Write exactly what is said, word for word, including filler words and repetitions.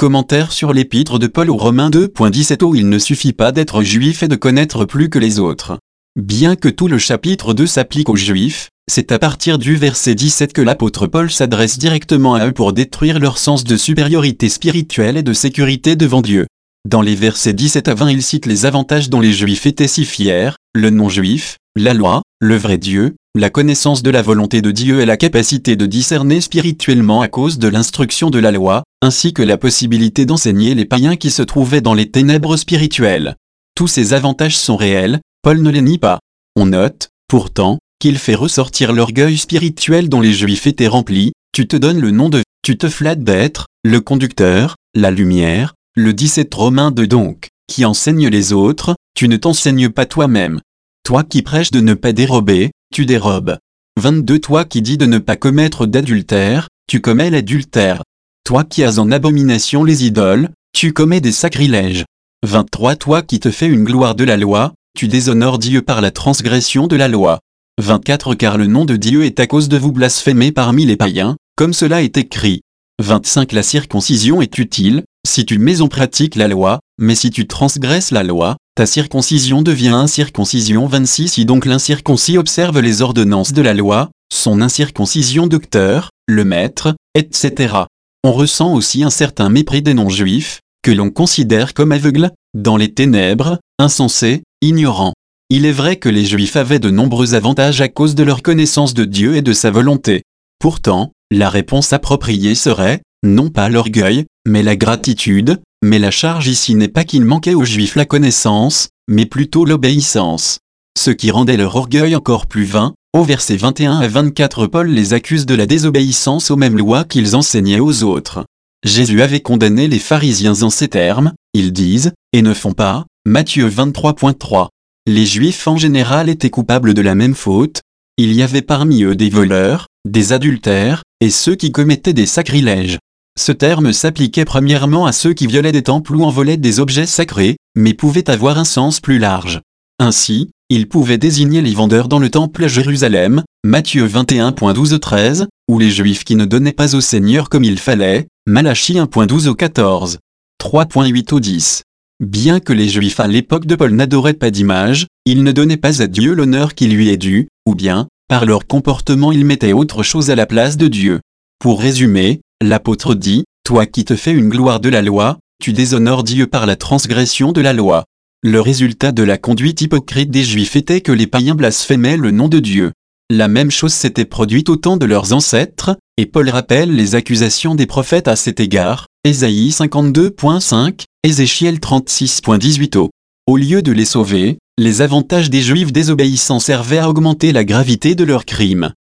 Commentaire sur l'épître de Paul aux Romains deux dix-sept. Oh, il ne suffit pas d'être juif et de connaître plus que les autres. Bien que tout le chapitre deux s'applique aux juifs, c'est à partir du verset dix-sept que l'apôtre Paul s'adresse directement à eux pour détruire leur sens de supériorité spirituelle et de sécurité devant Dieu. Dans les versets dix-sept à vingt, il cite les avantages dont les juifs étaient si fiers, le non-juif, la loi, le vrai Dieu, la connaissance de la volonté de Dieu et la capacité de discerner spirituellement à cause de l'instruction de la loi, ainsi que la possibilité d'enseigner les païens qui se trouvaient dans les ténèbres spirituelles. Tous ces avantages sont réels, Paul ne les nie pas. On note, pourtant, qu'il fait ressortir l'orgueil spirituel dont les juifs étaient remplis. Tu te donnes le nom de, tu te flattes d'être, le conducteur, la lumière, le dix-sept Romains deux donc, qui enseigne les autres, tu ne t'enseignes pas toi-même. Toi qui prêches de ne pas dérober, tu dérobes. vingt-deux Toi qui dis de ne pas commettre d'adultère, tu commets l'adultère. Toi qui as en abomination les idoles, tu commets des sacrilèges. vingt-trois Toi qui te fais une gloire de la loi, tu déshonores Dieu par la transgression de la loi. vingt-quatre Car le nom de Dieu est à cause de vous blasphémer parmi les païens, comme cela est écrit. vingt-cinq La circoncision est utile, si tu mets en pratique la loi, mais si tu transgresses la loi, ta circoncision devient incirconcision. vingt-six Si donc l'incirconcis observe les ordonnances de la loi, son incirconcision docteur, le maître, et cetera. On ressent aussi un certain mépris des non-juifs, que l'on considère comme aveugles, dans les ténèbres, insensés, ignorants. Il est vrai que les juifs avaient de nombreux avantages à cause de leur connaissance de Dieu et de sa volonté. Pourtant, la réponse appropriée serait, non pas l'orgueil, mais la gratitude, mais la charge ici n'est pas qu'il manquait aux juifs la connaissance, mais plutôt l'obéissance. Ce qui rendait leur orgueil encore plus vain. Au verset vingt et un à vingt-quatre, Paul les accuse de la désobéissance aux mêmes lois qu'ils enseignaient aux autres. Jésus avait condamné les pharisiens en ces termes, ils disent, et ne font pas, Matthieu vingt-trois trois. Les Juifs en général étaient coupables de la même faute, il y avait parmi eux des voleurs, des adultères, et ceux qui commettaient des sacrilèges. Ce terme s'appliquait premièrement à ceux qui violaient des temples ou en volaient des objets sacrés, mais pouvait avoir un sens plus large. Ainsi, il pouvait désigner les vendeurs dans le temple à Jérusalem, Matthieu vingt et un douze treize, ou les Juifs qui ne donnaient pas au Seigneur comme il fallait, Malachie un douze au quatorze, trois huit au dix. Bien que les Juifs à l'époque de Paul n'adoraient pas d'image, ils ne donnaient pas à Dieu l'honneur qui lui est dû, ou bien, par leur comportement ils mettaient autre chose à la place de Dieu. Pour résumer, l'apôtre dit, toi qui te fais une gloire de la loi, tu déshonores Dieu par la transgression de la loi. Le résultat de la conduite hypocrite des Juifs était que les païens blasphémaient le nom de Dieu. La même chose s'était produite au temps de leurs ancêtres, et Paul rappelle les accusations des prophètes à cet égard, Ésaïe cinquante-deux cinq, Ézéchiel trente-six dix-huit. Au, au lieu de les sauver, les avantages des Juifs désobéissants servaient à augmenter la gravité de leurs crimes.